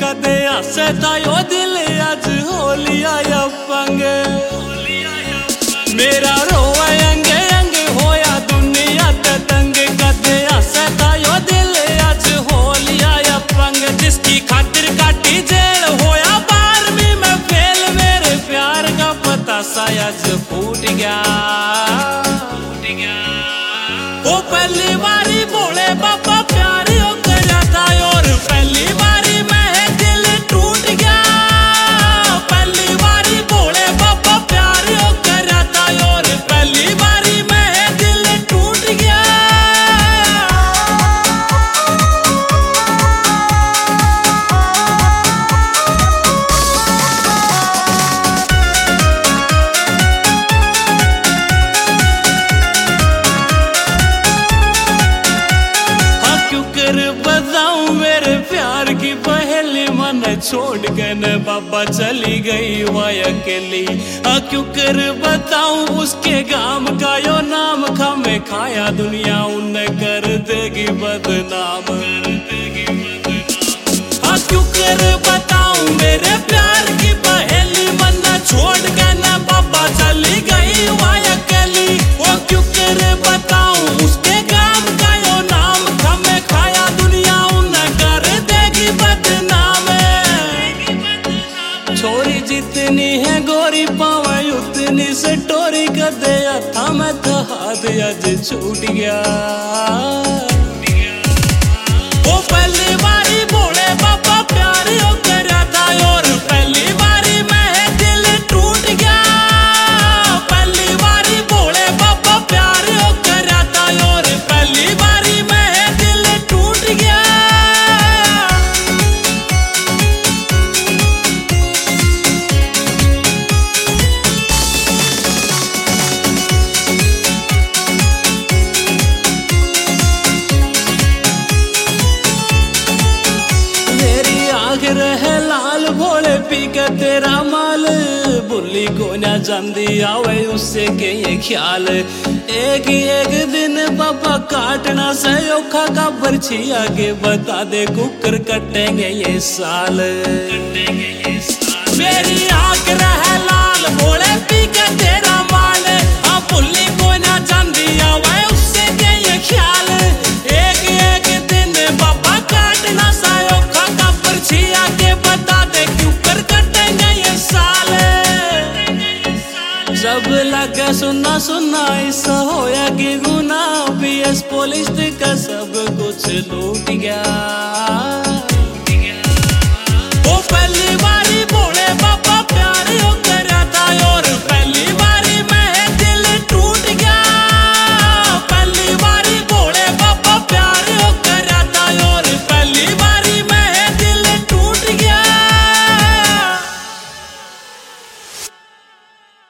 कदे हसे तायो दिल आज हो लिया या पंग। मेरा रोए अंगे अंगे होया दुनिया ते तंग, कदे हसे तायो दिल आज हो लिया या पंग। जिसकी खातिर काटी जेल होया 12वीं में फेल, मेरे प्यार का पता शायद फूट गया। वो पहली बारी बोले बाबा प्यार हो गया था, और पहली बारी में दिल टूट गया। पहली बारी बोले बाबा प्यार हो गया था, और पहली बारी में दिल टूट गया। बताऊं मेरे प्यार की पहली मन छोड़ के न बाबा चली गई वह अकेली। क्यों कर बताऊं उसके गाम का यो नाम खा में खाया दुनिया उन्हें कर देगी बदनाम। क्यों कर बताऊं मेरे प्यार की पहली मन छोड़ के न बाबा चली गई वह अकेली। वो क्यों कर बताऊं उसके गाम का यो नाम खा में खाया दुनिया उन्हें कर देगी बदनाम। छोरी जितनी है गोरी पावे उतनी से टोरी कर दे था, मैं तो हाथ आज छूट गया। वो पहली बारी बोले बाबा प्यार हो गया था, और पहली बारी में दिल टूट गया। पहली बारी बोले बाबा प्यार हो गया था, और पहली बारी में दिल टूट गया। रहे लाल भोले पी के तेरा माल, बुल्ली को ना जंदी आवे उससे के ये ख्याल। एक एक दिन बाबा काटना से औखा का बर्छी आगे बता दे कुकर कटेंगे ये साल। मेरी आंख रहे लाल भोले पी के तेरा माल, हाँ बुल्ली को ना जंदी आवे उससे के ये ख्याल। एक एक दिन बाबा काटना से औखा का बर्छी आगे बता दे क्यों कर कटेंगे ये साल। जब लगे सुना सुना ऐसा होया कि गुना, PS पुलिस का सब कुछ लूट गया।